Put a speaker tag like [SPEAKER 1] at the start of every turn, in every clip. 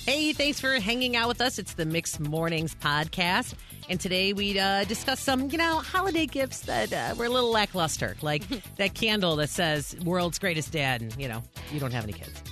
[SPEAKER 1] Hey, thanks for hanging out with us. It's the Mixed Mornings podcast. And today we discuss some, holiday gifts that were a little lackluster. Like that candle that says world's greatest dad. And, you don't have any kids.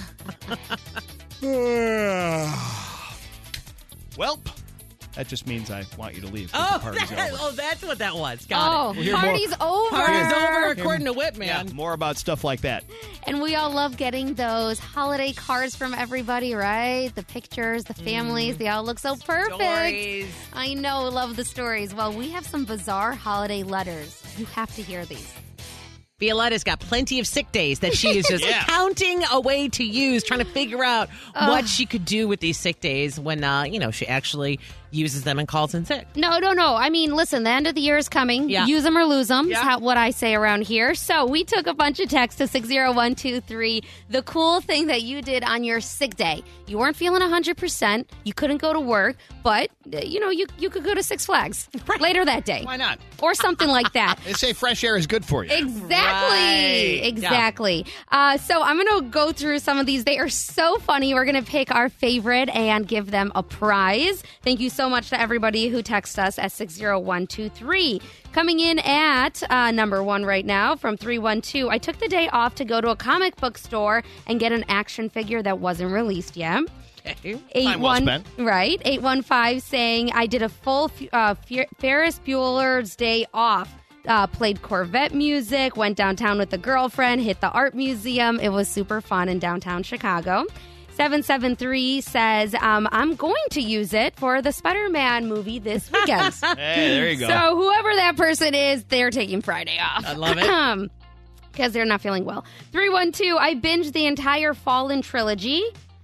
[SPEAKER 2] Welp. That just means I want you to leave.
[SPEAKER 1] Oh,
[SPEAKER 2] the party's over.
[SPEAKER 1] That's what that was. Got it.
[SPEAKER 3] Party's over.
[SPEAKER 1] Party's over, according to Whip, man.
[SPEAKER 2] Yeah, more about stuff like that.
[SPEAKER 3] And we all love getting those holiday cards from everybody, right? The pictures, the families, they all look so perfect.
[SPEAKER 1] Stories.
[SPEAKER 3] I know, love the stories. Well, we have some bizarre holiday letters. You have to hear these.
[SPEAKER 1] Violetta's got plenty of sick days that she is just counting away to use, trying to figure out what she could do with these sick days when, she actually uses them and calls in sick.
[SPEAKER 3] No. I mean, listen, the end of the year is coming.
[SPEAKER 1] Yeah.
[SPEAKER 3] Use them or lose them is what I say around here. So we took a bunch of texts to 60123. The cool thing that you did on your sick day. You weren't feeling 100%. You couldn't go to work, but, you could go to Six Flags later that day.
[SPEAKER 2] Why not?
[SPEAKER 3] Or something like that.
[SPEAKER 2] They say fresh air is good for you.
[SPEAKER 3] Exactly. So I'm going to go through some of these. They are so funny. We're going to pick our favorite and give them a prize. Thank you so much to everybody who texted us at 60123. Coming in at number one right now from 312. I took the day off to go to a comic book store and get an action figure that wasn't released yet.
[SPEAKER 2] Time well spent.
[SPEAKER 3] Right. 815 saying I did a full Ferris Bueller's Day Off. Played Corvette music, went downtown with a girlfriend, hit the art museum. It was super fun in downtown Chicago. 773 says, I'm going to use it for the Spider-Man movie this weekend.
[SPEAKER 2] Hey, there you go.
[SPEAKER 3] So whoever that person is, they're taking Friday off.
[SPEAKER 1] I love it.
[SPEAKER 3] Because they're not feeling well. 312, I binged the entire Fallen trilogy.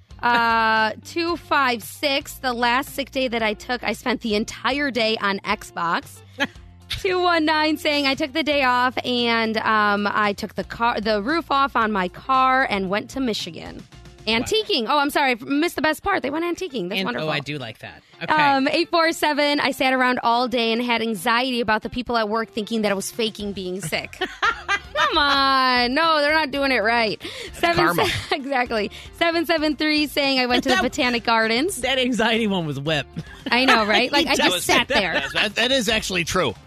[SPEAKER 3] 256, the last sick day that I took, I spent the entire day on Xbox. 219 saying I took the day off and I took the roof off on my car and went to Michigan. Antiquing. Oh, I'm sorry. I missed the best part. They went antiquing. That's wonderful.
[SPEAKER 1] Oh, I do like that. Okay.
[SPEAKER 3] 847, I sat around all day and had anxiety about the people at work thinking that I was faking being sick. Come on. No, they're not doing it right.
[SPEAKER 2] Karma.
[SPEAKER 3] Exactly. 773 saying I went to the Botanic Gardens.
[SPEAKER 1] That anxiety one was Whip.
[SPEAKER 3] I know, right? Like, I just sat there.
[SPEAKER 2] That is actually true.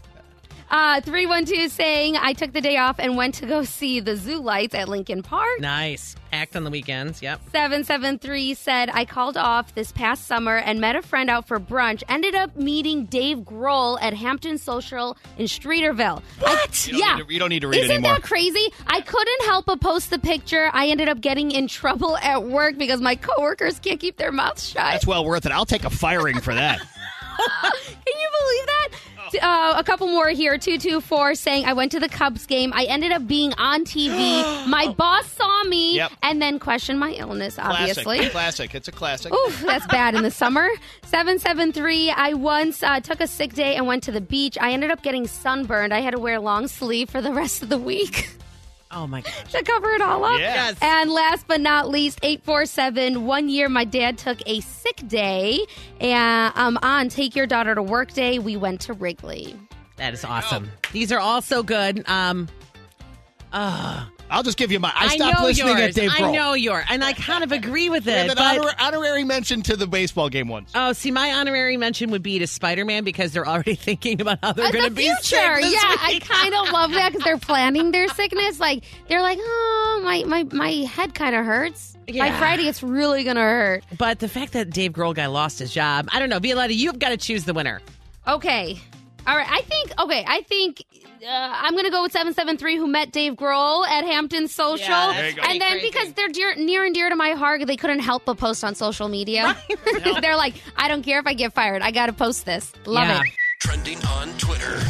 [SPEAKER 3] 312 saying I took the day off and went to go see the zoo lights at Lincoln Park.
[SPEAKER 1] Nice. Packed on the weekends. Yep.
[SPEAKER 3] 773 said I called off this past summer and met a friend out for brunch. Ended up meeting Dave Grohl at Hampton Social in Streeterville.
[SPEAKER 1] What?
[SPEAKER 2] You don't need to read
[SPEAKER 3] Isn't
[SPEAKER 2] anymore.
[SPEAKER 3] that crazy? I couldn't help but post the picture. I ended up getting in trouble at work because my coworkers can't keep their mouths shut.
[SPEAKER 2] That's well worth it. I'll take a firing for that.
[SPEAKER 3] Can you believe that? A couple more here. 224 saying I went to the Cubs game. I ended up being on TV. My boss saw me and then questioned my illness, obviously.
[SPEAKER 2] Classic. It's a classic.
[SPEAKER 3] Oof, that's bad in the summer. 773, I once took a sick day and went to the beach. I ended up getting sunburned. I had to wear long sleeve for the rest of the week.
[SPEAKER 1] Oh, my gosh.
[SPEAKER 3] To cover it all up.
[SPEAKER 1] Yes.
[SPEAKER 3] And last but not least, 847, 1 year my dad took a sick day. And on Take Your Daughter to Work Day, we went to Wrigley.
[SPEAKER 1] That is awesome. These are all so good.
[SPEAKER 2] I'll just give you my. I stopped listening at Dave Grohl.
[SPEAKER 1] I know yours. And I kind of agree with it.
[SPEAKER 2] And an honorary mention to the baseball game once.
[SPEAKER 1] Oh, see, my honorary mention would be to Spider-Man because they're already thinking about how they're going to be sick this week.
[SPEAKER 3] I kind of love that because they're planning their sickness. Like, they're like, oh, my head kind of hurts.
[SPEAKER 1] Yeah.
[SPEAKER 3] By Friday, it's really going to hurt.
[SPEAKER 1] But the fact that Dave Grohl guy lost his job, I don't know. Violetta, you've got to choose the winner.
[SPEAKER 3] Okay. All right. I think I'm going to go with 773 who met Dave Grohl at Hampton Social.
[SPEAKER 1] Yeah,
[SPEAKER 2] there you go.
[SPEAKER 3] And then because they're near and dear to my heart, they couldn't help but post on social media. Right. They're like, I don't care if I get fired. I got to post this. Love it.
[SPEAKER 4] Trending on Twitter.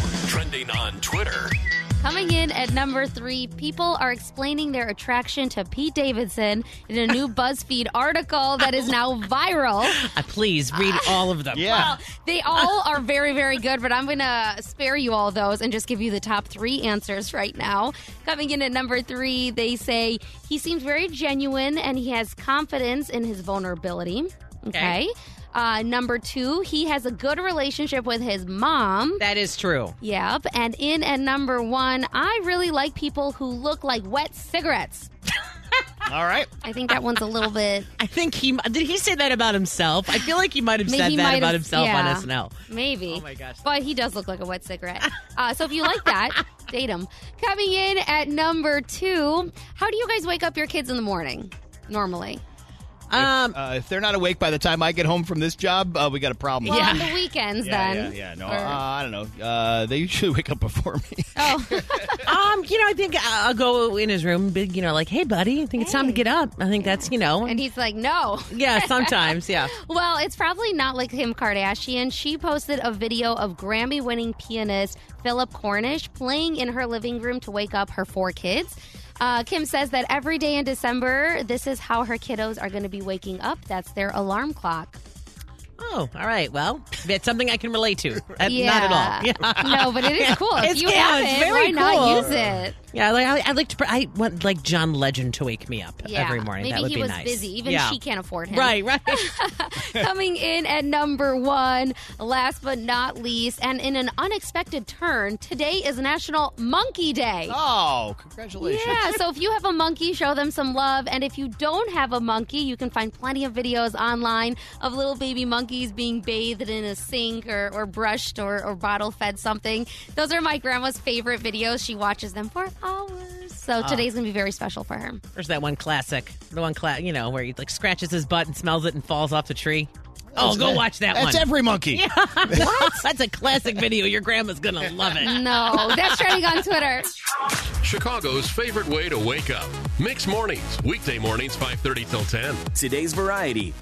[SPEAKER 3] Coming in at number 3, people are explaining their attraction to Pete Davidson in a new BuzzFeed article that is now viral.
[SPEAKER 1] Please read all of them.
[SPEAKER 2] Yeah.
[SPEAKER 3] Well, they all are very, very good, but I'm going to spare you all those and just give you the top 3 answers right now. Coming in at number 3, they say he seems very genuine and he has confidence in his vulnerability. Okay. Number 2, he has a good relationship with his mom.
[SPEAKER 1] That is true.
[SPEAKER 3] Yep. And in at number 1, I really like people who look like wet cigarettes.
[SPEAKER 2] All right.
[SPEAKER 3] I think that one's a little bit.
[SPEAKER 1] I think did he say that about himself? I feel like he might have
[SPEAKER 3] Maybe
[SPEAKER 1] said
[SPEAKER 3] he
[SPEAKER 1] that
[SPEAKER 3] might
[SPEAKER 1] about
[SPEAKER 3] have-
[SPEAKER 1] himself
[SPEAKER 3] yeah.
[SPEAKER 1] on SNL.
[SPEAKER 3] Maybe.
[SPEAKER 1] Oh, my gosh.
[SPEAKER 3] But he does look like a wet cigarette. So if you like that, date him. Coming in at number 2, how do you guys wake up your kids in the morning normally?
[SPEAKER 2] If they're not awake by the time I get home from this job, we got a problem.
[SPEAKER 3] Well,
[SPEAKER 1] Yeah.
[SPEAKER 3] on the weekends then.
[SPEAKER 2] Yeah. No,
[SPEAKER 3] Or-
[SPEAKER 2] I don't know. They usually wake up before me.
[SPEAKER 3] Oh,
[SPEAKER 1] I think I'll go in his room, big, like, hey, buddy, I think it's time to get up. I think that's,
[SPEAKER 3] and he's like, no.
[SPEAKER 1] yeah, sometimes, yeah.
[SPEAKER 3] Well, it's probably not like Kim Kardashian. She posted a video of Grammy-winning pianist Philip Cornish playing in her living room to wake up her 4 kids. Kim says that every day in December, this is how her kiddos are going to be waking up. That's their alarm clock.
[SPEAKER 1] Oh, all right. Well, it's something I can relate to.
[SPEAKER 3] Yeah.
[SPEAKER 1] Not at all. Yeah.
[SPEAKER 3] No, but it is cool. If
[SPEAKER 1] It's-
[SPEAKER 3] you
[SPEAKER 1] yeah,
[SPEAKER 3] have
[SPEAKER 1] it's
[SPEAKER 3] it,
[SPEAKER 1] very
[SPEAKER 3] why not
[SPEAKER 1] cool.
[SPEAKER 3] use it?
[SPEAKER 1] Yeah, I like to. I want like John Legend to wake me up
[SPEAKER 3] Yeah.
[SPEAKER 1] every morning.
[SPEAKER 3] Maybe
[SPEAKER 1] that would
[SPEAKER 3] he
[SPEAKER 1] be
[SPEAKER 3] was
[SPEAKER 1] nice.
[SPEAKER 3] busy. Even
[SPEAKER 1] yeah.
[SPEAKER 3] she can't afford him.
[SPEAKER 1] Right.
[SPEAKER 3] Coming in at number 1, last but not least, and in an unexpected turn, today is National Monkey Day.
[SPEAKER 2] Oh, congratulations.
[SPEAKER 3] Yeah, so if you have a monkey, show them some love. And if you don't have a monkey, you can find plenty of videos online of little baby monkeys being bathed in a sink or brushed or bottle fed something. Those are my grandma's favorite videos. She watches them for hours. So today's going to be very special for her.
[SPEAKER 1] There's that one classic, where he like scratches his butt and smells it and falls off the tree. Oh, go watch that one.
[SPEAKER 2] That's every monkey.
[SPEAKER 1] Yeah. What? That's a classic video. Your grandma's going to love it.
[SPEAKER 3] No, that's trending on Twitter.
[SPEAKER 4] Chicago's favorite way to wake up. Mix mornings, weekday mornings, 5:30 till 10.
[SPEAKER 5] Today's Variety,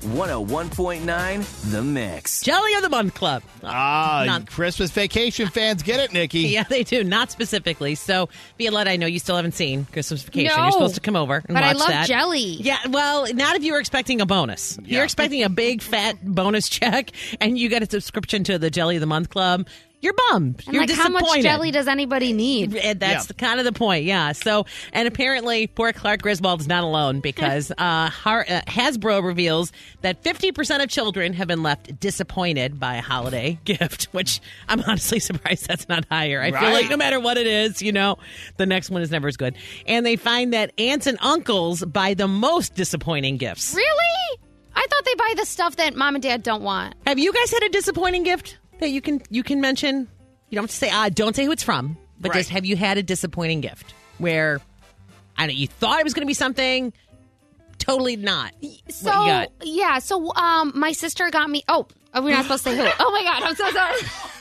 [SPEAKER 5] 101.9 The Mix.
[SPEAKER 1] Jelly of the Month Club.
[SPEAKER 2] Ah, Christmas Vacation fans get it, Nikki.
[SPEAKER 1] Yeah, they do. Not specifically. So, Violetta, I know you still haven't seen Christmas Vacation.
[SPEAKER 3] No.
[SPEAKER 1] You're supposed to come over and
[SPEAKER 3] But I
[SPEAKER 1] watch
[SPEAKER 3] love
[SPEAKER 1] that.
[SPEAKER 3] jelly.
[SPEAKER 1] Yeah, well, not if you were expecting a bonus. You're expecting a big, fat bonus check, and you get a subscription to the Jelly of the Month Club. You're bummed.
[SPEAKER 3] And
[SPEAKER 1] You're
[SPEAKER 3] like, how
[SPEAKER 1] disappointed.
[SPEAKER 3] much jelly does anybody need?
[SPEAKER 1] And that's kind of the point, yeah. So, and apparently, poor Clark Griswold is not alone because Hasbro reveals that 50% of children have been left disappointed by a holiday gift, which I'm honestly surprised that's not higher. I feel like no matter what it is, the next one is never as good. And they find that aunts and uncles buy the most disappointing gifts.
[SPEAKER 3] Really? I thought they buy the stuff that mom and dad don't want.
[SPEAKER 1] Have you guys had a disappointing gift that you can mention? You don't have to say don't say who it's from, but just have you had a disappointing gift where you thought it was going to be something, totally not.
[SPEAKER 3] So
[SPEAKER 1] what you got?
[SPEAKER 3] yeah, so my sister got me. Oh, we're not supposed to say who. Oh my God, I'm so sorry.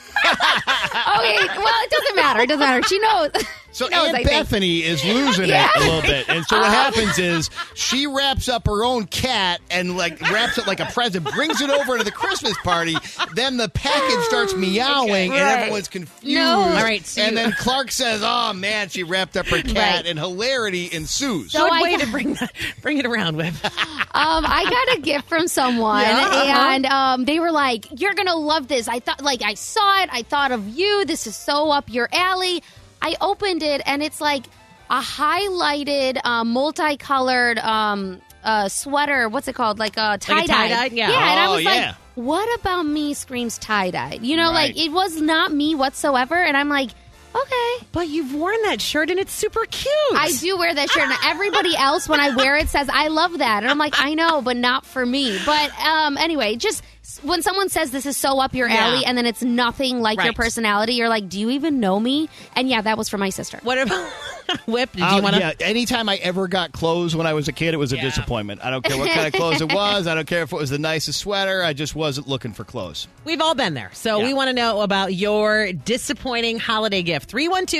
[SPEAKER 3] Okay, well, it doesn't matter. It doesn't matter. She knows.
[SPEAKER 2] So
[SPEAKER 3] She knows,
[SPEAKER 2] Aunt
[SPEAKER 3] I think.
[SPEAKER 2] Bethany is losing
[SPEAKER 3] Yeah.
[SPEAKER 2] it a little bit. And so what happens is she wraps up her own cat and wraps it like a present, brings it over to the Christmas party. Then the package starts meowing and
[SPEAKER 3] Right.
[SPEAKER 2] everyone's confused.
[SPEAKER 3] No.
[SPEAKER 1] All right, so
[SPEAKER 2] and then Clark says, oh man, she wrapped up her cat
[SPEAKER 3] Right.
[SPEAKER 2] and hilarity ensues.
[SPEAKER 3] So
[SPEAKER 1] Good
[SPEAKER 3] I
[SPEAKER 1] way
[SPEAKER 3] got-
[SPEAKER 1] to bring it around with.
[SPEAKER 3] I got a gift from someone, and they were like, "You're gonna love this." I thought, I saw it. I thought of you. This is so up your alley. I opened it, and it's like a highlighted, multicolored sweater. What's it called? Like a tie-dye.
[SPEAKER 1] tie-dye? Yeah.
[SPEAKER 3] Yeah, and I
[SPEAKER 2] Oh,
[SPEAKER 3] was
[SPEAKER 2] yeah.
[SPEAKER 3] like, what about me screams tie-dye?
[SPEAKER 2] Right.
[SPEAKER 3] It was not me whatsoever, and I'm like, okay.
[SPEAKER 1] But you've worn that shirt and it's super cute.
[SPEAKER 3] I do wear that shirt, and everybody else, when I wear it, says, I love that. And I'm like, I know, but not for me. But anyway, just when someone says this is so up your alley, and then it's nothing like your
[SPEAKER 1] Right.
[SPEAKER 3] personality, you're like, do you even know me? And yeah, that was for my sister.
[SPEAKER 1] What about Whip? Did you want to?
[SPEAKER 2] Yeah, anytime I ever got clothes when I was a kid, it was a disappointment. I don't care what kind of clothes it was. I don't care if it was the nicest sweater. I just wasn't looking for clothes.
[SPEAKER 1] We've all been there. So we want to know about your disappointing holiday gift.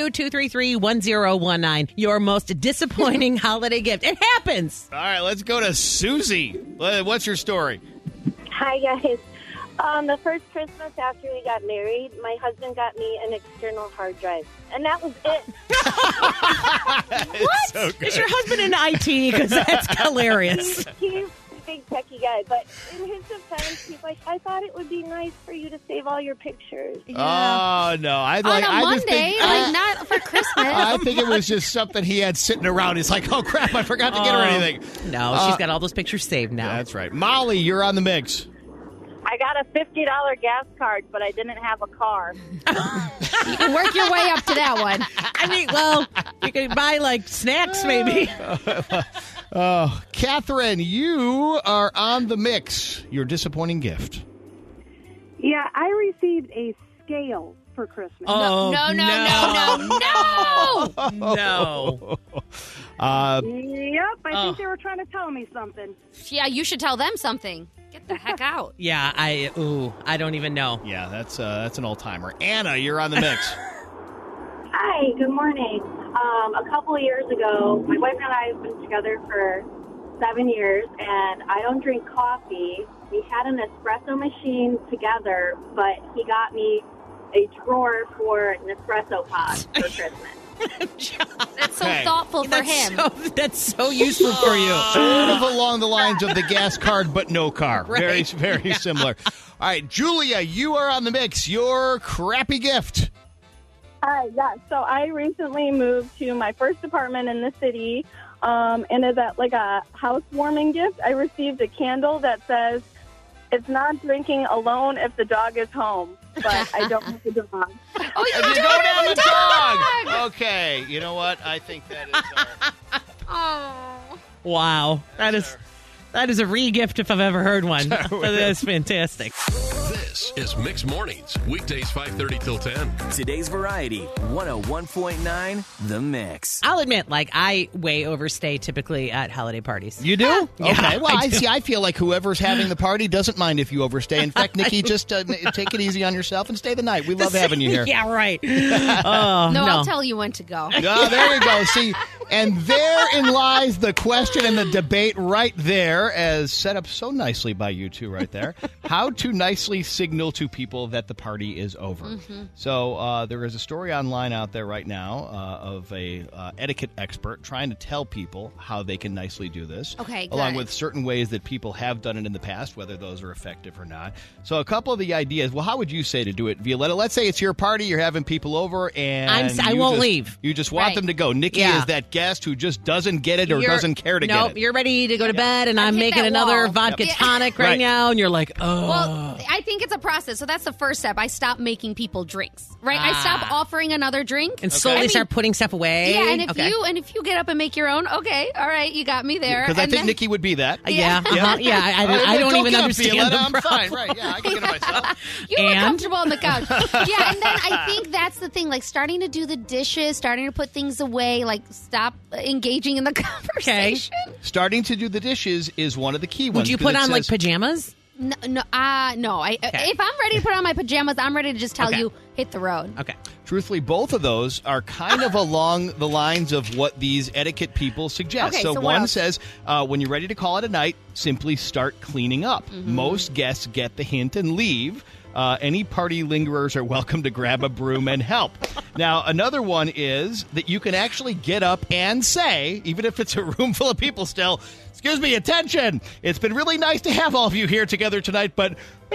[SPEAKER 1] 312-233-1019. Your most disappointing holiday gift. It happens.
[SPEAKER 2] All right, let's go to Susie. What's your story?
[SPEAKER 6] Hi, guys. The first Christmas after we got married, my husband got me an external hard drive. And that was it.
[SPEAKER 2] It's so good.
[SPEAKER 1] Is your husband in IT? Because that's hilarious.
[SPEAKER 6] He's a big techie guy. But in his defense, he's like, I thought it would be nice for you to save all your pictures.
[SPEAKER 2] Oh, no.
[SPEAKER 3] On a Monday, not for Christmas.
[SPEAKER 2] I think it was just something he had sitting around. He's like, oh, crap, I forgot to get her anything.
[SPEAKER 1] No, she's got all those pictures saved now.
[SPEAKER 2] That's right. Molly, you're on the mix.
[SPEAKER 6] I got a $50 gas card, but I didn't have a car.
[SPEAKER 3] You can work your way up to that one.
[SPEAKER 1] I mean, well, you can buy like snacks maybe.
[SPEAKER 2] Catherine, you are on the mix. Your disappointing gift.
[SPEAKER 7] Yeah, I received a scale for Christmas.
[SPEAKER 1] Oh,
[SPEAKER 3] No.
[SPEAKER 1] No.
[SPEAKER 7] Yep, I think they were trying to tell me something.
[SPEAKER 3] Yeah, you should tell them something. Get the heck out.
[SPEAKER 1] Yeah, I don't even know.
[SPEAKER 2] Yeah, that's an all-timer. Anna, you're on the mix.
[SPEAKER 6] Hi, good morning. A couple of years ago, my boyfriend and I have been together for 7 years, and I don't drink coffee. We had an espresso machine together, but he got me a drawer for Nespresso pods for Christmas.
[SPEAKER 3] That's so
[SPEAKER 2] Okay.
[SPEAKER 3] thoughtful for him.
[SPEAKER 1] That's so useful for you.
[SPEAKER 2] Sort of along the lines of the gas card, but no car.
[SPEAKER 1] Right.
[SPEAKER 2] Very similar. All right, Julia, you are on the mix. Your crappy gift.
[SPEAKER 7] Hi, yeah. So I recently moved to my first apartment in the city, and as like a housewarming gift, I received a candle that says, "It's not drinking alone if the dog is home." But I don't have the dog.
[SPEAKER 3] Oh,
[SPEAKER 2] And you don't have a dog. Okay, you know what? I think that is.
[SPEAKER 3] Oh.
[SPEAKER 1] Wow. That is a re-gift if I've ever heard one. That's fantastic.
[SPEAKER 4] This is Mixed Mornings, weekdays 5:30 till 10.
[SPEAKER 5] Today's Variety, 101.9 The Mix.
[SPEAKER 1] I'll admit, I way overstay typically at holiday parties.
[SPEAKER 2] You do?
[SPEAKER 1] Yeah,
[SPEAKER 2] Okay. Well,
[SPEAKER 1] I do.
[SPEAKER 2] I feel like whoever's having the party doesn't mind if you overstay. In fact, Nikki, just take it easy on yourself and stay the night. We love having you here.
[SPEAKER 1] Yeah, right. Oh,
[SPEAKER 3] No, I'll tell you when to go.
[SPEAKER 2] Oh, there you go. See, and therein lies the question and the debate right there, as set up so nicely by you two right there. How to nicely signal to people that the party is over.
[SPEAKER 3] Mm-hmm.
[SPEAKER 2] So there is a story online out there right now of a etiquette expert trying to tell people how they can nicely do this.
[SPEAKER 3] Okay,
[SPEAKER 2] along
[SPEAKER 3] good.
[SPEAKER 2] with certain ways that people have done it in the past, whether those are effective or not. So a couple of the ideas. Well, how would you say to do it, Violetta? Let's say it's your party, you're having people over, and
[SPEAKER 1] I won't leave.
[SPEAKER 2] You just want
[SPEAKER 3] Right.
[SPEAKER 2] them to go. Nikki
[SPEAKER 1] Yeah.
[SPEAKER 2] is that guest who just doesn't get it or doesn't care to get
[SPEAKER 1] Nope,
[SPEAKER 2] it.
[SPEAKER 1] you're ready to go to bed, and I'm
[SPEAKER 3] hit
[SPEAKER 1] making
[SPEAKER 3] that
[SPEAKER 1] another
[SPEAKER 3] wall.
[SPEAKER 1] vodka
[SPEAKER 3] Yep.
[SPEAKER 1] tonic right
[SPEAKER 2] Right.
[SPEAKER 1] now, and you're like, oh.
[SPEAKER 3] Well, I think it's a process. So that's the first step. I stop making people drinks, right? I stop offering another drink.
[SPEAKER 1] and slowly
[SPEAKER 3] I mean,
[SPEAKER 1] start putting stuff away.
[SPEAKER 3] Yeah, and
[SPEAKER 1] Okay.
[SPEAKER 3] if you get up and make your own, okay, all right, you got me there.
[SPEAKER 2] Because I
[SPEAKER 3] And
[SPEAKER 2] think
[SPEAKER 3] then-
[SPEAKER 2] Nikki would be that.
[SPEAKER 1] Yeah, yeah. I don't even
[SPEAKER 2] get up,
[SPEAKER 1] understand
[SPEAKER 2] Violetta.
[SPEAKER 1] the
[SPEAKER 2] I'm
[SPEAKER 1] problem.
[SPEAKER 2] fine. Right? Yeah, I can get it myself.
[SPEAKER 3] You were
[SPEAKER 1] And?
[SPEAKER 3] comfortable on the couch. Yeah, and then I think that's the thing, like starting to do the dishes, starting to put things away, like stop engaging in the conversation.
[SPEAKER 2] Starting to do the dishes is one of the key ones.
[SPEAKER 1] Would you
[SPEAKER 2] 'cause
[SPEAKER 1] put
[SPEAKER 2] it
[SPEAKER 1] on like
[SPEAKER 2] says-
[SPEAKER 1] pajamas?
[SPEAKER 3] No. If I'm ready to put on my pajamas, I'm ready to just tell
[SPEAKER 1] Okay.
[SPEAKER 3] you, hit the road.
[SPEAKER 1] Okay.
[SPEAKER 2] Truthfully, both of those are kind of along the lines of what these etiquette people suggest.
[SPEAKER 3] Okay,
[SPEAKER 2] so
[SPEAKER 3] so what
[SPEAKER 2] one
[SPEAKER 3] else?
[SPEAKER 2] says, when you're ready to call it a night, simply start cleaning up.
[SPEAKER 3] Mm-hmm.
[SPEAKER 2] Most guests get the hint and leave. Any party lingerers are welcome to grab a broom and help. Now, another one is that you can actually get up and say, even if it's a room full of people still, excuse me, attention. It's been really nice to have all of you here together tonight, but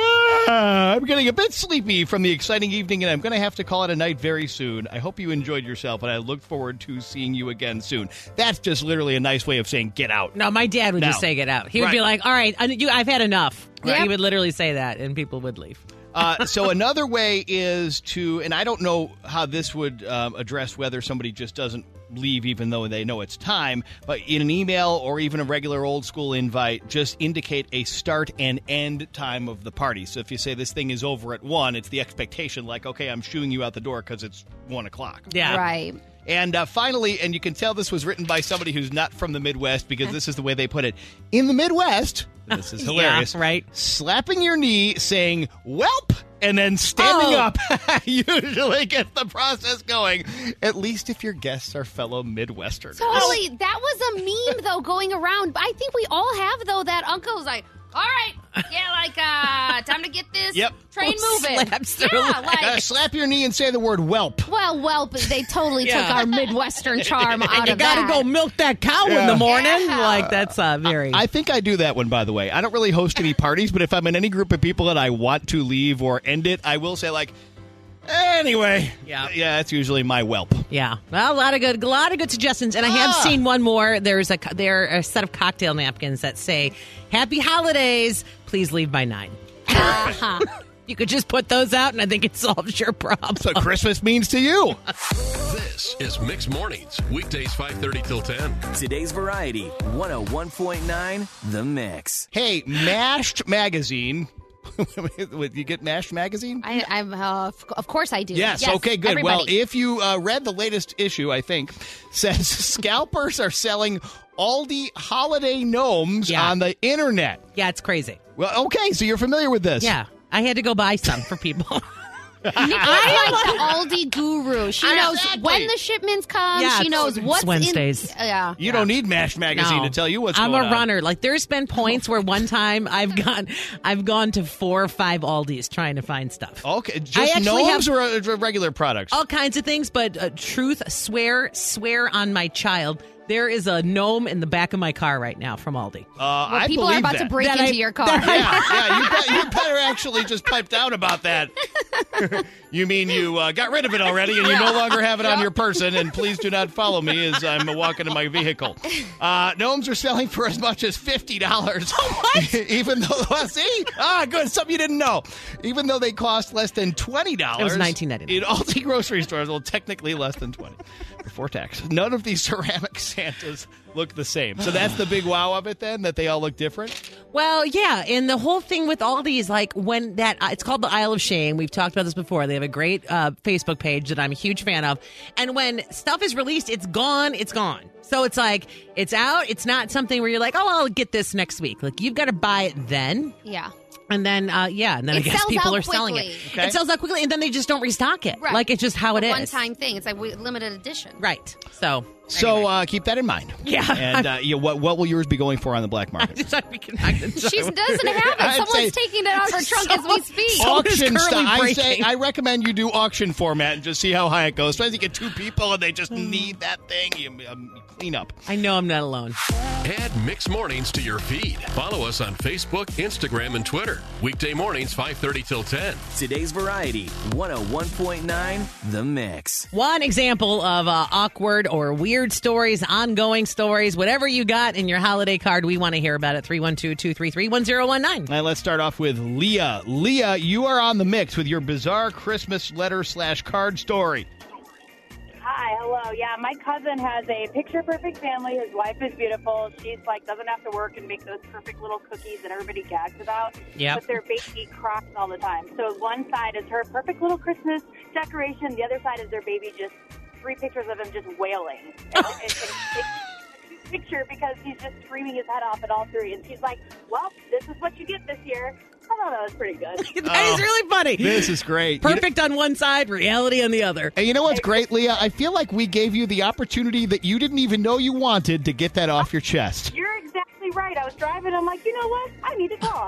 [SPEAKER 2] I'm getting a bit sleepy from the exciting evening, and I'm going to have to call it a night very soon. I hope you enjoyed yourself, and I look forward to seeing you again soon. That's just literally a nice way of saying get out.
[SPEAKER 1] No, my dad would
[SPEAKER 2] No.
[SPEAKER 1] just say get out. He would be
[SPEAKER 2] Right.
[SPEAKER 1] like, all right, I've had enough.
[SPEAKER 3] Right.
[SPEAKER 1] He would literally say that, and people would leave.
[SPEAKER 2] So another way is to, and I don't know how this would address whether somebody just doesn't leave even though they know it's time, but in an email or even a regular old school invite, just indicate a start and end time of the party. So if you say this thing is over at 1, it's the expectation like, okay, I'm shooing you out the door because it's 1 o'clock.
[SPEAKER 1] Yeah.
[SPEAKER 3] Right.
[SPEAKER 2] And finally, and you can tell this was written by somebody who's not from the Midwest because this is the way they put it. In the Midwest, this is hilarious,
[SPEAKER 1] Yeah, right.
[SPEAKER 2] slapping your knee, saying, "Welp," and then standing
[SPEAKER 1] Oh.
[SPEAKER 2] up usually gets the process going, at least if your guests are fellow Midwesterners.
[SPEAKER 3] Totally. That was a meme, though, going around. I think we all have, though, that uncle's like, all right, yeah, like, time to get this
[SPEAKER 2] Yep.
[SPEAKER 3] train moving.
[SPEAKER 1] Slaps their
[SPEAKER 3] Yeah,
[SPEAKER 1] leg.
[SPEAKER 3] like,
[SPEAKER 2] Slap your knee and say the word "welp."
[SPEAKER 3] well, they totally
[SPEAKER 1] Yeah.
[SPEAKER 3] took our Midwestern charm out
[SPEAKER 1] And you
[SPEAKER 3] of
[SPEAKER 1] got to
[SPEAKER 3] that.
[SPEAKER 1] go milk that cow in the morning. Like, that's very...
[SPEAKER 2] I think I do that one, by the way. I don't really host any parties, but if I'm in any group of people and I want to leave or end it, I will say, like, anyway. Yeah, it's usually my whelp.
[SPEAKER 1] Yeah, well, a lot of good suggestions, and I have seen one more. There are a set of cocktail napkins that say "Happy Holidays, please leave by 9." You could just put those out, and I think it solves your problem.
[SPEAKER 2] That's what Christmas means to you.
[SPEAKER 4] This This is Mixed Mornings, weekdays 5:30 till 10.
[SPEAKER 5] Today's Variety, 101.9 The Mix.
[SPEAKER 2] Hey, Mashed Magazine. You get Mashed Magazine?
[SPEAKER 3] Of course I do.
[SPEAKER 2] Yes, okay, good.
[SPEAKER 3] Everybody.
[SPEAKER 2] Well, if you read the latest issue, I think, says scalpers are selling Aldi holiday gnomes on the internet.
[SPEAKER 1] Yeah, it's crazy.
[SPEAKER 2] Well, okay, so you're familiar with this.
[SPEAKER 1] Yeah, I had to go buy some for people.
[SPEAKER 3] I like the Aldi guru. She knows when the shipments come.
[SPEAKER 1] Yeah,
[SPEAKER 3] she knows what's
[SPEAKER 1] Wednesdays.
[SPEAKER 2] You don't need Mashed Magazine to tell you what's going on.
[SPEAKER 1] I'm a runner. Like, there's been points where one time I've gone to 4 or 5 Aldis trying to find stuff.
[SPEAKER 2] Okay, just gnomes or regular products?
[SPEAKER 1] All kinds of things, but truth, swear on my child. There is a gnome in the back of my car right now from Aldi.
[SPEAKER 2] I
[SPEAKER 3] people
[SPEAKER 2] believe
[SPEAKER 3] are about
[SPEAKER 2] that.
[SPEAKER 3] to break into your car.
[SPEAKER 2] You better actually just pipe down about that. You mean you got rid of it already and you no longer have it on your person, and please do not follow me as I'm walking in my vehicle. Gnomes are selling for as much as $50. What? Even though, see? Good, something you didn't know. Even though they cost less than $20.
[SPEAKER 1] It was $19.99.
[SPEAKER 2] In Aldi grocery stores, well, technically less than $20 before tax. None of these ceramic Santas look the same. So that's the big wow of it then, that they all look different?
[SPEAKER 1] Well, yeah, and the whole thing with Aldi is like when that, it's called the Isle of Shame. We've talked about this before. They have a great Facebook page that I'm a huge fan of. And when stuff is released, it's gone, it's gone. So it's like, it's out. It's not something where you're like, oh, I'll get this next week. Like, you've got to buy it then.
[SPEAKER 3] Yeah.
[SPEAKER 1] And then, I guess people are selling it.
[SPEAKER 3] Okay.
[SPEAKER 1] It sells out quickly, and then they just don't restock it.
[SPEAKER 3] Right.
[SPEAKER 1] Like, it's just how it is.
[SPEAKER 3] One-time thing. It's like limited edition.
[SPEAKER 1] Right. So
[SPEAKER 2] anyway. Keep that in mind.
[SPEAKER 1] Yeah.
[SPEAKER 2] And what will yours be going for on the black market?
[SPEAKER 3] She doesn't have it. Someone's taking it out of her trunk as we speak.
[SPEAKER 2] Auction style. I recommend you do auction format and just see how high it goes. Sometimes you get 2 people and they just need that thing. You clean up.
[SPEAKER 1] I know I'm not alone.
[SPEAKER 4] Add Mixed Mornings to your feed. Follow us on Facebook, Instagram, and Twitter. Weekday mornings 5:30 till 10.
[SPEAKER 5] Today's Variety, 101.9 The Mix.
[SPEAKER 1] One example of awkward or weird stories, ongoing stories, whatever you got in your holiday card, we want to hear about it. 312-233-1019.
[SPEAKER 2] Now let's start off with Leah. Leah, you are on the mix with your bizarre Christmas letter/card story.
[SPEAKER 8] Hi, hello. Yeah, my cousin has a picture-perfect family. His wife is beautiful. She's doesn't have to work and make those perfect little cookies that everybody gags about.
[SPEAKER 1] Yep.
[SPEAKER 8] But their baby cries all the time. So one side is her perfect little Christmas decoration. The other side is their baby, just 3 pictures of him just wailing. And it's a picture because he's just screaming his head off at all 3. And she's like, well, this is what you get this year. I thought that was pretty good.
[SPEAKER 1] That is really funny.
[SPEAKER 2] This is great.
[SPEAKER 1] Perfect on one side, reality on the other.
[SPEAKER 2] And you know what's great, Leah? I feel like we gave you the opportunity that you didn't even know you wanted to get that off your chest.
[SPEAKER 8] You're exactly right. I was driving. I'm like, you know what? I need to call.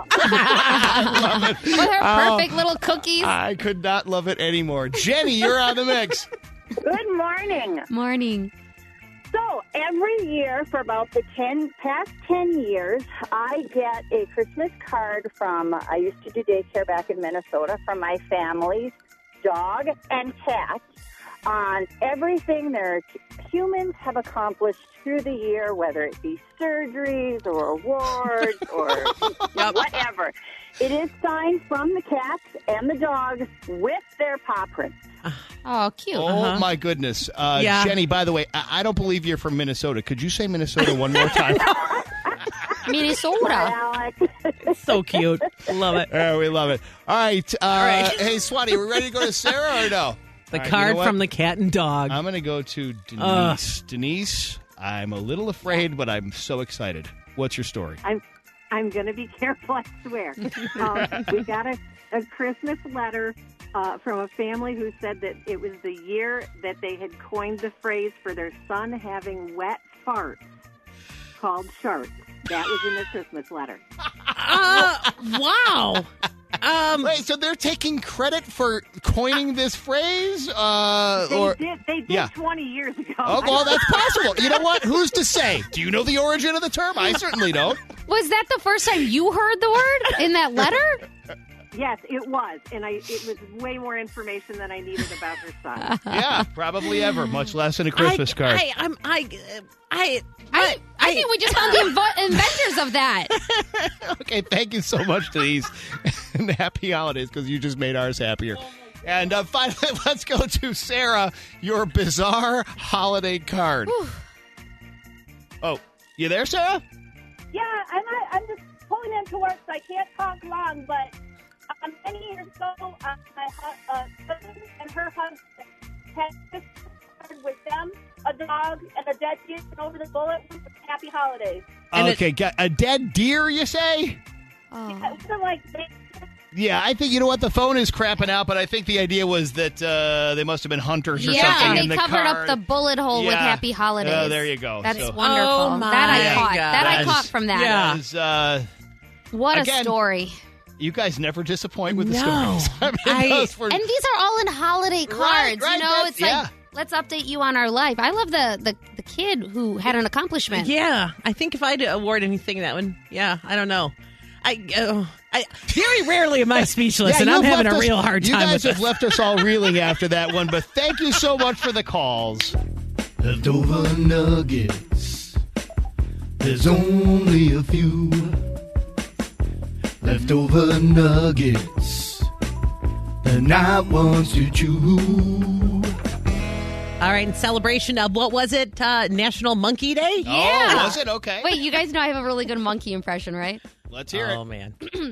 [SPEAKER 2] I love it.
[SPEAKER 3] With her perfect little cookies.
[SPEAKER 2] I could not love it anymore. Jenny, you're on the mix.
[SPEAKER 7] Good morning.
[SPEAKER 3] Morning.
[SPEAKER 7] So every year for about the past 10 years, I get a Christmas card from, I used to do daycare back in Minnesota, from my family's dog and cat on everything their humans have accomplished through the year, whether it be surgeries or awards or whatever. It is signed from the cats and the dogs with their paw prints.
[SPEAKER 3] Oh, cute.
[SPEAKER 2] Oh, my goodness. Jenny, by the way, I don't believe you're from Minnesota. Could you say Minnesota one more time?
[SPEAKER 3] Minnesota.
[SPEAKER 7] Alex.
[SPEAKER 1] So cute. Love it.
[SPEAKER 2] Oh, we love it. All right. Hey, Swati, are we ready to go to Sarah or no?
[SPEAKER 1] The
[SPEAKER 2] right,
[SPEAKER 1] card
[SPEAKER 2] you know
[SPEAKER 1] from the cat and dog.
[SPEAKER 2] I'm going to go to Denise. Denise, I'm a little afraid, but I'm so excited. What's your story?
[SPEAKER 9] I'm going to be careful, I swear. We got a Christmas letter from a family who said that it was the year that they had coined the phrase for their son having wet farts called sharks. That was in their Christmas letter.
[SPEAKER 1] Wow.
[SPEAKER 2] Wait, so they're taking credit for coining this phrase?
[SPEAKER 9] They did 20 years ago.
[SPEAKER 2] Oh, well, that's possible. You know what? Who's to say? Do you know the origin of the term? I certainly don't.
[SPEAKER 3] Was that the first time you heard the word in that letter?
[SPEAKER 9] Yes, it was. And it was way more information than I needed about her son.
[SPEAKER 2] Yeah, probably ever, much less in a Christmas card.
[SPEAKER 3] I think we just found the inventors of that.
[SPEAKER 2] Okay, thank you so much, Denise. And happy holidays, because you just made ours happier. And finally, let's go to Sarah, your bizarre holiday card. Oh, you there, Sarah?
[SPEAKER 7] Yeah, I'm just pulling into work, so I can't talk long. But many years ago, my husband and her husband had this card with them, a dog, and a dead deer over the bullet. Happy holidays.
[SPEAKER 2] Okay, got a dead deer, you say?
[SPEAKER 7] Yeah, so like.
[SPEAKER 2] Yeah, I think, you know what, the phone is crapping out, but I think the idea was that they must have been hunters or something
[SPEAKER 3] and
[SPEAKER 2] in
[SPEAKER 3] they
[SPEAKER 2] the
[SPEAKER 3] covered
[SPEAKER 2] card.
[SPEAKER 3] up the bullet hole with Happy Holidays.
[SPEAKER 2] Oh, there you go.
[SPEAKER 3] That's
[SPEAKER 2] So-
[SPEAKER 3] wonderful.
[SPEAKER 1] Oh, my
[SPEAKER 3] that I caught.
[SPEAKER 1] God.
[SPEAKER 3] That I caught from that.
[SPEAKER 1] Yeah.
[SPEAKER 2] That is,
[SPEAKER 3] What
[SPEAKER 2] Again,
[SPEAKER 3] a story.
[SPEAKER 2] you guys never disappoint with the
[SPEAKER 1] No.
[SPEAKER 2] stories. I mean, those were-
[SPEAKER 3] And these are all in holiday cards.
[SPEAKER 2] right,
[SPEAKER 3] you know,
[SPEAKER 2] that's-
[SPEAKER 3] it's like, let's update you on our life. I love the kid who had an accomplishment.
[SPEAKER 1] Yeah, I think if I'd award anything, that one. Yeah, I don't know. I very rarely am I speechless, and I'm
[SPEAKER 2] you've
[SPEAKER 1] having a
[SPEAKER 2] left us-
[SPEAKER 1] real hard time
[SPEAKER 2] You guys
[SPEAKER 1] with
[SPEAKER 2] have
[SPEAKER 1] this.
[SPEAKER 2] left us all reeling after that one, but thank you so much for the calls.
[SPEAKER 10] Leftover nuggets. There's only a few. Leftover nuggets. The night wants to chew.
[SPEAKER 1] All right, in celebration of, what was it, National Monkey Day?
[SPEAKER 3] Yeah.
[SPEAKER 2] Oh, was it? Okay.
[SPEAKER 3] Wait, you guys know I have a really good monkey impression, right?
[SPEAKER 2] Let's hear it.
[SPEAKER 1] Oh, man.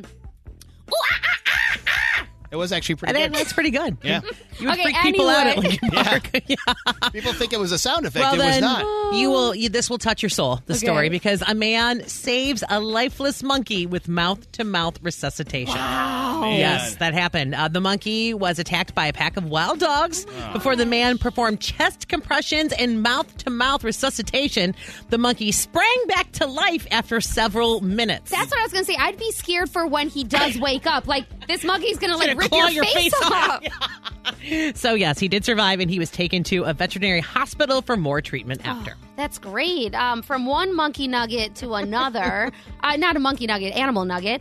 [SPEAKER 2] It was actually pretty good.
[SPEAKER 1] That's pretty good.
[SPEAKER 2] Yeah.
[SPEAKER 1] You would
[SPEAKER 3] Okay,
[SPEAKER 1] freak people out at
[SPEAKER 3] anyway.
[SPEAKER 1] Lincoln Park.
[SPEAKER 2] People think it was a sound effect.
[SPEAKER 1] Well,
[SPEAKER 2] it was
[SPEAKER 1] then
[SPEAKER 2] not.
[SPEAKER 1] this will touch your soul, the story, because a man saves a lifeless monkey with mouth-to-mouth resuscitation.
[SPEAKER 3] Wow.
[SPEAKER 1] Yes, that happened. The monkey was attacked by a pack of wild dogs. Before the man performed chest compressions and mouth-to-mouth resuscitation, the monkey sprang back to life after several minutes.
[SPEAKER 3] That's what I was going to say. I'd be scared for when he does wake up. Like, this monkey's going to, like,
[SPEAKER 1] Gonna
[SPEAKER 3] rip
[SPEAKER 1] claw
[SPEAKER 3] your face off.
[SPEAKER 1] So, yes, he did survive, and he was taken to a veterinary hospital for more treatment after.
[SPEAKER 3] That's great. From one monkey nugget to another, not a monkey nugget, animal nugget,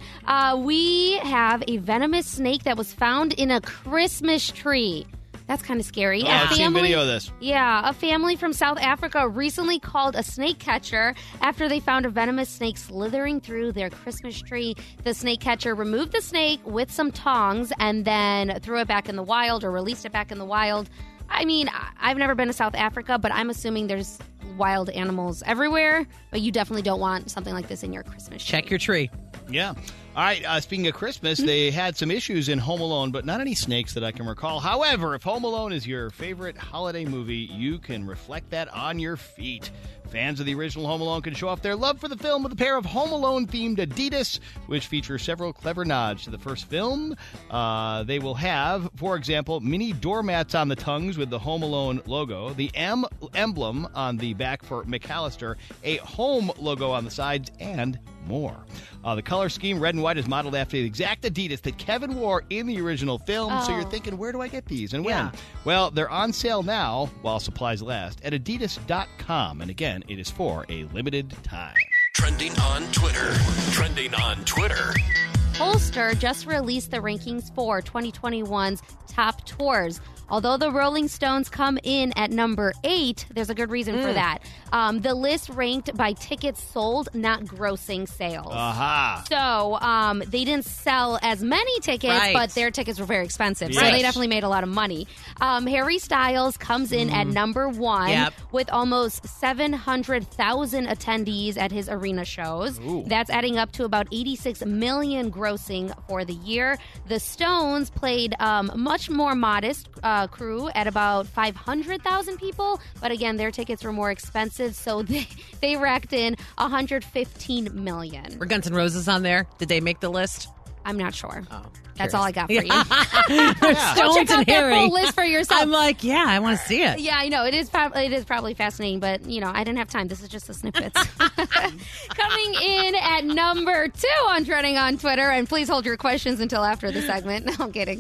[SPEAKER 3] we have a venomous snake that was found in a Christmas tree. That's kind of scary.
[SPEAKER 2] Oh, I've seen video of this.
[SPEAKER 3] Yeah, a family from South Africa recently called a snake catcher after they found a venomous snake slithering through their Christmas tree. The snake catcher removed the snake with some tongs and then threw it back in the wild or released it back in the wild. I mean, I've never been to South Africa, but I'm assuming there's wild animals everywhere. But you definitely don't want something like this in your Christmas tree.
[SPEAKER 1] Check your tree.
[SPEAKER 2] Yeah. All right. Speaking of Christmas, they had some issues in Home Alone, but not any snakes that I can recall. However, if Home Alone is your favorite holiday movie, you can reflect that on your feet. Fans of the original Home Alone can show off their love for the film with a pair of Home Alone-themed Adidas, which feature several clever nods to the first film. They will have, for example, mini doormats on the tongues with the Home Alone logo, the M emblem on the back for McAllister, a home logo on the sides, and more. The color scheme, red and white, is modeled after the exact Adidas that Kevin wore in the original film. So you're thinking, where do I get these and when?
[SPEAKER 1] Yeah.
[SPEAKER 2] Well, they're on sale now, while supplies last, at Adidas.com. And again, it is for a limited time.
[SPEAKER 4] Trending on Twitter. Trending on Twitter.
[SPEAKER 3] Holster just released the rankings for 2021's top tours. Although the Rolling Stones come in at number 8, there's a good reason for that. The list ranked by tickets sold, not grossing sales.
[SPEAKER 2] Aha.
[SPEAKER 3] So they didn't sell as many tickets,
[SPEAKER 1] Right.
[SPEAKER 3] but their tickets were very expensive. So
[SPEAKER 2] Yes.
[SPEAKER 3] they definitely made a lot of money. Harry Styles comes in at number 1
[SPEAKER 1] Yep.
[SPEAKER 3] with almost 700,000 attendees at his arena shows. That's adding up to about 86 million grossing for the year. The Stones played much more modest crew at about 500,000 people, but again, their tickets were more expensive, so they racked in 115 million.
[SPEAKER 1] Were Guns N' Roses on there? Did they make the list?
[SPEAKER 3] I'm not sure.
[SPEAKER 1] Oh,
[SPEAKER 3] That's all I got for you.
[SPEAKER 1] Stones
[SPEAKER 3] Check out
[SPEAKER 1] and
[SPEAKER 3] that
[SPEAKER 1] Harry.
[SPEAKER 3] full list for yourself.
[SPEAKER 1] I'm like, yeah, I want to see it.
[SPEAKER 3] Yeah, I know. It is probably fascinating, but, I didn't have time. This is just the snippets. Coming in at number 2 on Trending on Twitter, and please hold your questions until after the segment. No, I'm kidding.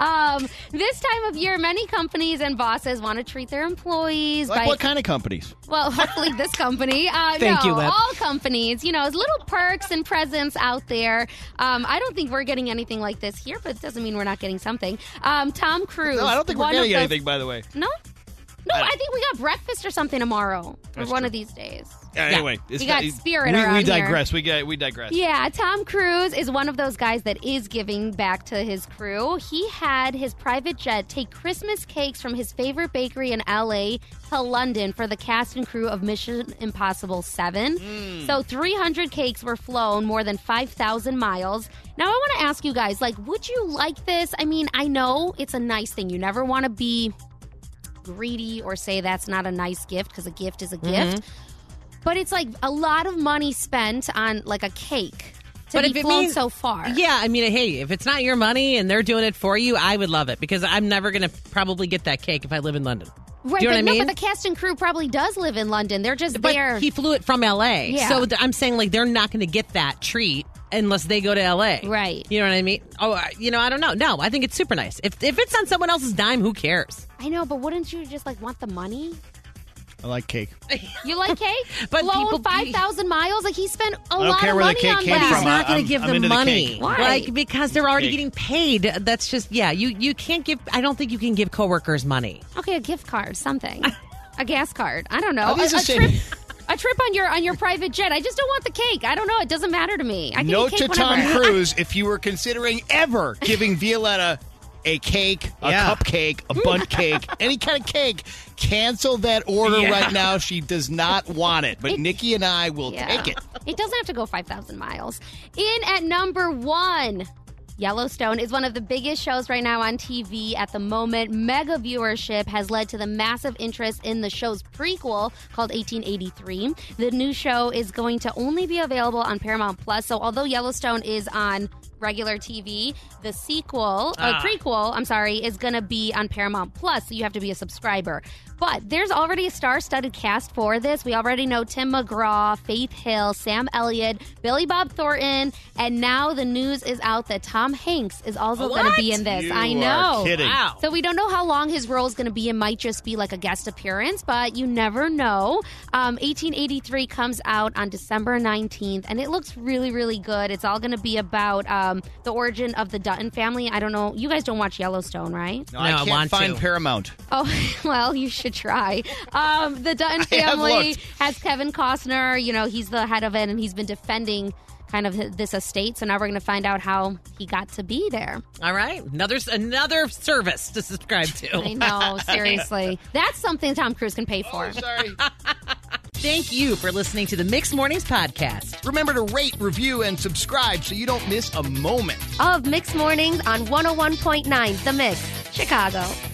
[SPEAKER 3] This time of year, many companies and bosses want to treat their employees
[SPEAKER 2] Like
[SPEAKER 3] by...
[SPEAKER 2] what kind of companies?
[SPEAKER 3] Well, hopefully this company.
[SPEAKER 1] Thank you, Lip.
[SPEAKER 3] all companies. Little perks and presents out there. I don't think we're getting anything like this here, but it doesn't mean we're not getting something. Tom Cruise.
[SPEAKER 2] No, I don't think we're
[SPEAKER 3] one
[SPEAKER 2] getting
[SPEAKER 3] of those-
[SPEAKER 2] anything, by the way.
[SPEAKER 3] No? I think we got breakfast or something tomorrow. Or one of these days.
[SPEAKER 2] Anyway,
[SPEAKER 3] we got Spirit
[SPEAKER 2] we
[SPEAKER 3] around
[SPEAKER 2] digress.
[SPEAKER 3] here.
[SPEAKER 2] We digress.
[SPEAKER 3] Yeah, Tom Cruise is one of those guys that is giving back to his crew. He had his private jet take Christmas cakes from his favorite bakery in L.A. to London for the cast and crew of Mission Impossible 7. So 300 cakes were flown more than 5,000 miles. Now, I want to ask you guys, like, would you like this? I mean, I know it's a nice thing. You never want to be greedy or say that's not a nice gift because a gift is a gift. But it's like a lot of money spent on like a cake to be flown so far.
[SPEAKER 1] Yeah, I mean, hey, if it's not your money and they're doing it for you, I would love it because I'm never going to probably get that cake if I live in London.
[SPEAKER 3] Right,
[SPEAKER 1] Do you know
[SPEAKER 3] but
[SPEAKER 1] what I mean?
[SPEAKER 3] But the cast and crew probably does live in London. They're just there.
[SPEAKER 1] He flew it from L.A.
[SPEAKER 3] Yeah.
[SPEAKER 1] So I'm saying like they're not going to get that treat unless they go to L.A.
[SPEAKER 3] Right.
[SPEAKER 1] You know what I mean? Oh, I don't know. No, I think it's super nice. If it's on someone else's dime, who cares?
[SPEAKER 3] I know, but wouldn't you just like want the money?
[SPEAKER 2] I like cake.
[SPEAKER 3] You like cake?
[SPEAKER 1] But
[SPEAKER 3] flown
[SPEAKER 1] people
[SPEAKER 3] 5,000 miles? Like he spent a
[SPEAKER 2] don't
[SPEAKER 3] lot
[SPEAKER 2] care
[SPEAKER 3] of
[SPEAKER 2] where the
[SPEAKER 3] money
[SPEAKER 2] cake
[SPEAKER 3] on
[SPEAKER 2] came
[SPEAKER 3] that.
[SPEAKER 2] from.
[SPEAKER 1] He's not going
[SPEAKER 2] I'm
[SPEAKER 1] to give
[SPEAKER 2] into
[SPEAKER 1] them
[SPEAKER 2] the
[SPEAKER 1] money.
[SPEAKER 2] cake.
[SPEAKER 3] Why?
[SPEAKER 1] Like, because they're already
[SPEAKER 2] Cake.
[SPEAKER 1] getting paid. That's just, you can't give, I don't think you can give coworkers money.
[SPEAKER 3] Okay, a gift card, something. A gas card. I don't know.
[SPEAKER 2] Are these the same-
[SPEAKER 3] A trip on your private jet. I just don't want the cake. I don't know. It doesn't matter to me. I can
[SPEAKER 2] Note
[SPEAKER 3] eat
[SPEAKER 2] to
[SPEAKER 3] cake
[SPEAKER 2] Tom
[SPEAKER 3] whenever.
[SPEAKER 2] Cruise, if you were considering ever giving Violetta a cake, a cupcake, a bundt cake, any kind of cake, cancel that order right now. She does not want it. But Nikki and I will take it.
[SPEAKER 3] It doesn't have to go 5,000 miles. In at number 1, Yellowstone is one of the biggest shows right now on TV at the moment. Mega viewership has led to the massive interest in the show's prequel called 1883. The new show is going to only be available on Paramount Plus. So although Yellowstone is on regular TV, the prequel, is going to be on Paramount Plus, so you have to be a subscriber. But there's already a star-studded cast for this. We already know Tim McGraw, Faith Hill, Sam Elliott, Billy Bob Thornton, and now the news is out that Tom Hanks is also going to be in this.
[SPEAKER 2] You
[SPEAKER 3] I know.
[SPEAKER 2] are kidding.
[SPEAKER 1] Wow.
[SPEAKER 3] So we don't know how long his role is going to be. It might just be like a guest appearance, but you never know. 1883 comes out on December 19th, and it looks really, really good. It's all going to be about the origin of the Dutton family. I don't know. You guys don't watch Yellowstone, right?
[SPEAKER 2] No, I can't find Paramount.
[SPEAKER 3] Oh, well, you should try. The Dutton family has Kevin Costner. You know, he's the head of it, and he's been defending kind of this estate. So now we're going to find out how he got to be there.
[SPEAKER 1] All right. Another service to subscribe to.
[SPEAKER 3] I know, seriously. That's something Tom Cruise can pay for.
[SPEAKER 2] Sorry.
[SPEAKER 1] Thank you for listening to the Mixed Mornings podcast.
[SPEAKER 2] Remember to rate, review, and subscribe so you don't miss a moment
[SPEAKER 3] Of Mixed Mornings on 101.9 The Mix, Chicago.